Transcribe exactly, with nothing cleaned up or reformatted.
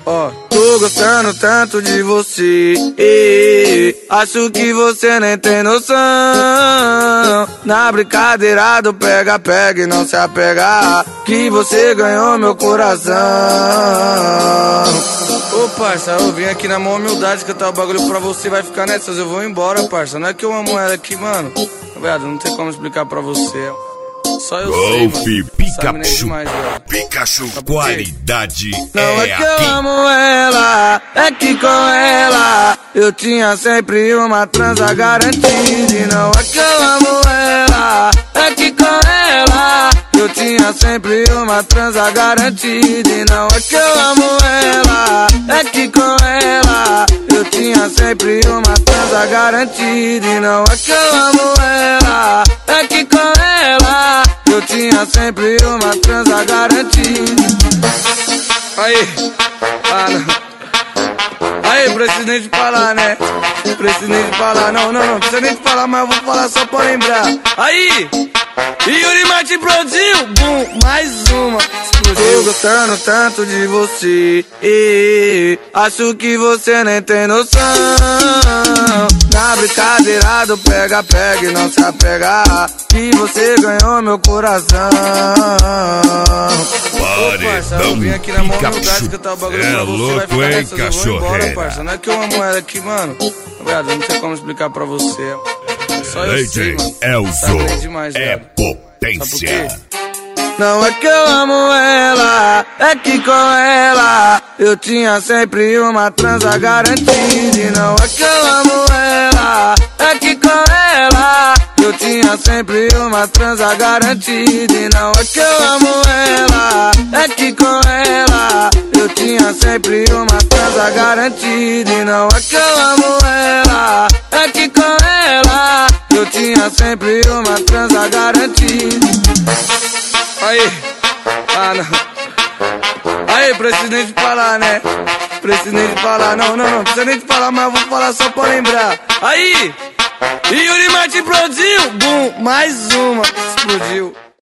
Ó, tô gostando tanto de você, e acho que você nem tem noção. Na brincadeira do pega, pega e não se apegar, que você ganhou meu coração. Ô parça, eu vim aqui na maior humildade cantar o bagulho pra você, vai ficar nessas, eu vou embora, parça. Não é que eu amo ela aqui, mano. Viado, não tem como explicar pra você. Só eu Golf, sei, Pikachu, demais, Pikachu, qualidade não é, é que aqui. eu amo ela, é que com ela eu tinha sempre uma transa garantida. E não é que eu amo ela, é que com ela eu tinha sempre uma transa garantida. E não é que eu amo ela, é que com ela eu tinha sempre uma transa garantida. E não é que eu amo ela, é que com ela eu tinha sempre uma transa garantida. Aí, ah não. Aí, preciso nem de falar, né? Preciso nem de falar, não, não, não. Precisa nem de falar, mas eu vou falar só pra lembrar. Aí, Yuri Martin produziu, bum, mais uma. Tô gostando tanto de você, e acho que você nem tem noção. Na brincadeira do pega, pega e não se apegar, que você ganhou meu coração. Ô parça, eu vim aqui na mão humildade cantar o bagulho pra você, vai ficar nessas, eu vou embora, parça. Não é que eu amo ela aqui, mano. Viado, não tem como explicar pra você. Só eu sei, mano. Elzo demais, é viado. potência. Não é que eu amo ela, é que com ela eu tinha sempre uma transa garantida. E não é que eu amo ela, é que com ela eu tinha sempre uma transa garantida. E não é que eu amo ela, é que com ela eu tinha sempre uma transa garantida. E não é que eu amo ela, é que com ela eu tinha sempre uma transa garantida. Aí, ah não. Aí, preciso nem de falar, né? Preciso nem de falar, não, não, não. Precisa nem de falar, mas eu vou falar só pra lembrar. Aí, Yuri Martin produziu, bum, mais uma, explodiu.